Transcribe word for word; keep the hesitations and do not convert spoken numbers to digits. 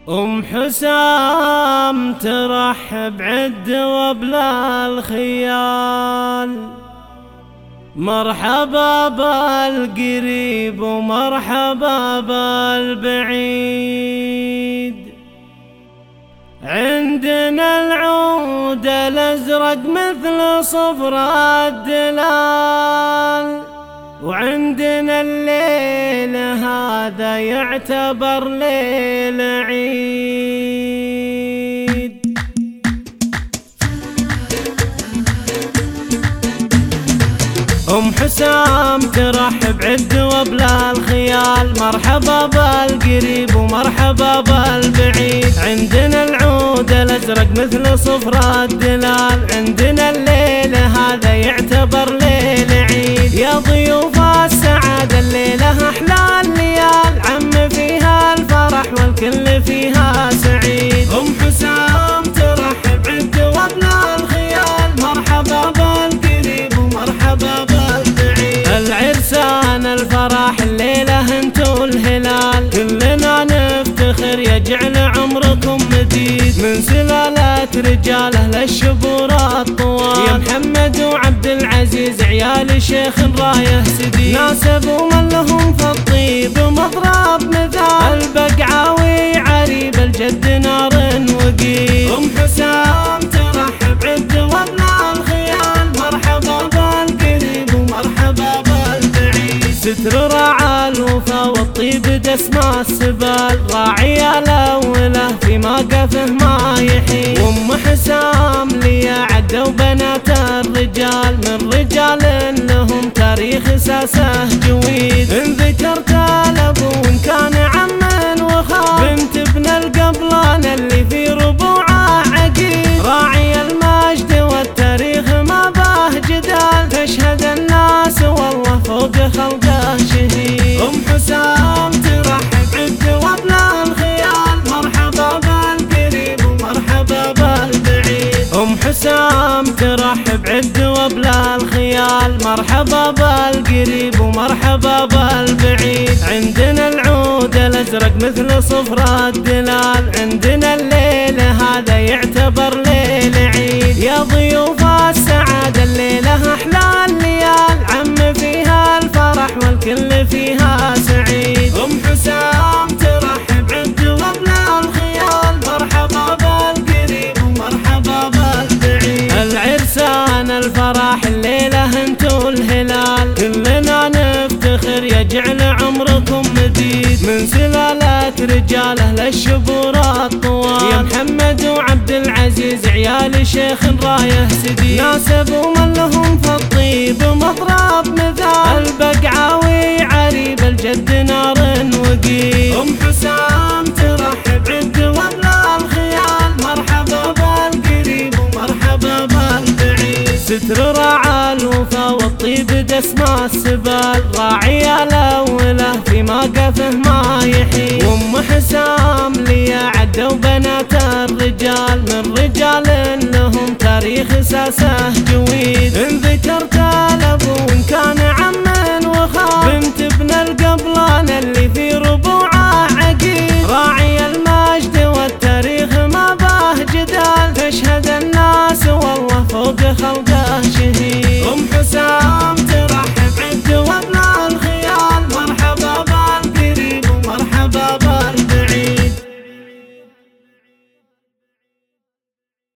أم حسام ترحب عد وبلا الخيال، مرحبا بالقريب ومرحبا بالبعيد. عندنا العود الأزرق مثل صفر الدلال، وعندنا الليل هذا يعتبر ليل عيد. أم حسام ترحب عد وبلا الخيال، مرحبا بالقريب ومرحبا بالبعيد. عندنا العود الأزرق مثل صفر الدلال، عندنا الليل هذا يعتبر ليل عيد. يا ضيوف السعادة الليلة أحلى الليال، عم فيها الفرح والكل فيها سعيد. أم حسام ترحب عد وبلا الخيال، مرحبا بالقريب ومرحبا بالبعيد. العرسان الفرح الليلة انتو الهلال، كلنا نفتخر يجعل عمركم مديد. من سلالة رجاله للشبور الطوال، يا محمد وعبد العزيز عيال شيخ رايه سديد. ناسبوا من لهم في الطيب مضرب مثال، البقعاوي عريب الجد نار وقيد. أم حسام ترحب عد وبلا الخيال، مرحبا بالقريب ومرحبا بالبعيد. ستر راعى الوفا والطيب دسم السبال، راعي الاوله في موقفه ما يحيد. وام حسام لي عدوا بنات الرجال، من رجال لهم تاريخ ساسه جويد. ان ذكرت الابو وان كان عم وخال، بنت ابن القبلان اللي في ربوعه عقيد. راعي المجد والتاريخ ما به جدال، تشهد الناس والله فوق خلقه شهيد. أم حسام ترحب عد وبلا الخيال، مرحبا بالقريب ومرحبا بالبعيد. أم حسام ترحب عد وبلا الخيال، مرحبا بالقريب ومرحبا بالبعيد. عندنا العود الأزرق مثل صفر الدلال، عندنا الليل هذا يعتبر ليل عيد. يا ضيوف السعادة الليلة أحلى الليال، عم فيها الفرح والكل فيها سعيد. أم حسام ترحب عد وبلا الخيال، مرحبا بالقريب ومرحبا بالبعيد. العرسان الفرح الليلة انتو الهلال، كلنا نفتخر يجعل عمركم مديد. من سلالة رجاله للشبور الطوال، يا محمد وعبد العزيز عيال شيخ رايه سديد. ناسبوا من لهم في الطيب مضرب مثال، البقعاوي عريب الجد نار وقيد. أم حسام ترحب عد وبلا الخيال، مرحبا بالقريب ومرحبا بالبعيد. ستر راعى الوفا والطيب دسم السبال، راعي الاوله في موقفه ما يحيد. وام حسام لي عدوا بنات الرجال، من رجال لهم تاريخ ساسه جويد. ان ذكرت الابو وان كان عم